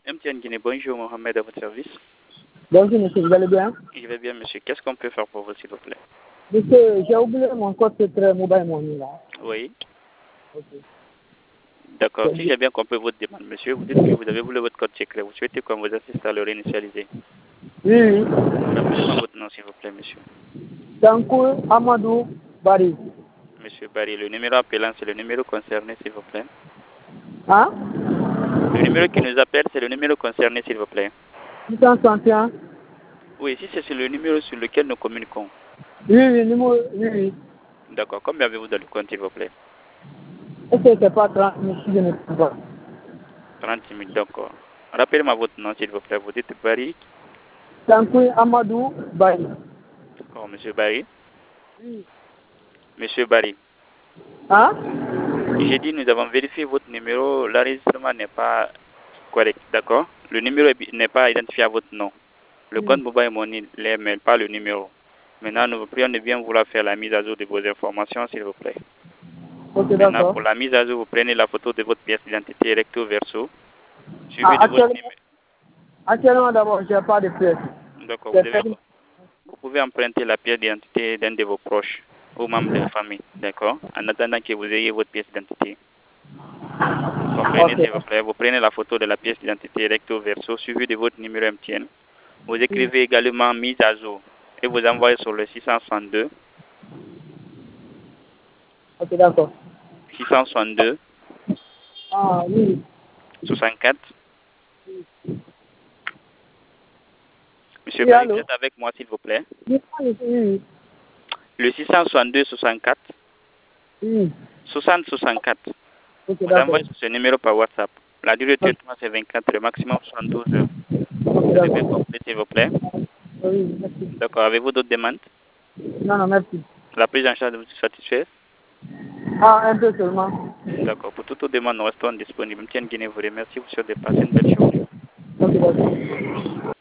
MTN Guinée, bonjour Mohamed à votre service. Bonjour monsieur, vous allez bien? Je vais bien monsieur. Qu'est-ce qu'on peut faire pour vous s'il vous plaît? Monsieur, j'ai oublié mon code secret mobile money là. Oui. Ok. D'accord. Si j'ai bien compris votre demande, monsieur, vous dites que vous avez voulu votre code secret. Vous souhaitez qu'on vous assiste à le réinitialiser. Oui. Rappelez-moi votre nom s'il vous plaît, monsieur. Dankou Amadou Bari. Monsieur Barry, le numéro appelant, c'est le numéro concerné s'il vous plaît. Hein? Le numéro qui nous appelle, c'est le numéro concerné s'il vous plaît. 661. Oui, si c'est le numéro sur lequel nous communiquons. Oui, numéro, oui. D'accord. Combien avez-vous dans le compte s'il vous plaît? Est-ce que c'est pas 30 000 si je ne sais pas? 30 000, d'accord. Rappelez-moi votre nom s'il vous plaît. Vous dites Barry. Dankou Amadou Bari. Oh, monsieur Barry. Oui. Monsieur Barry. Hein? J'ai dit, nous avons vérifié votre numéro. L'enregistrement n'est pas correct, d'accord? Le numéro n'est pas identifié à votre nom. Le compte mobile money l'est, mais pas le numéro. Maintenant, nous vous prions de bien vouloir faire la mise à jour de vos informations, s'il vous plaît. Ok, Maintenant, d'accord. pour la mise à jour, vous prenez la photo de votre pièce d'identité recto verso, suivi de votre numéro. Actuellement, d'abord, je n'ai pas de pièce. D'accord, vous pouvez emprunter la pièce d'identité d'un de vos proches ou membres de la famille, d'accord? En attendant que vous ayez votre pièce d'identité. Comprenez, Ok. s'il vous plaît. Vous prenez la photo de la pièce d'identité recto verso, suivi de votre numéro MTN. Vous écrivez également mise à jour et vous envoyez sur le 662 Ok, d'accord. 662 Ah, oui. 64. Monsieur Oui, Barry, vous allô? êtes avec moi, s'il vous plaît. Oui, oui. Le 662 64 Oui. 60 64. Ok, Vous d'accord. envoyez sur ce numéro par WhatsApp. La durée de traitement, c'est 24 heures, maximum 72 heures. Ok, Vous avez bien d'accord. compris, s'il vous plaît. Oui, merci. D'accord. Avez-vous d'autres demandes? Non, non, merci. La prise en charge vous satisfait? Ah, un peu seulement. D'accord. Pour toute demande, nous restons disponibles. Tiens, Guinée vous remercie. Vous souhaite de passer une belle journée. Ok, d'accord.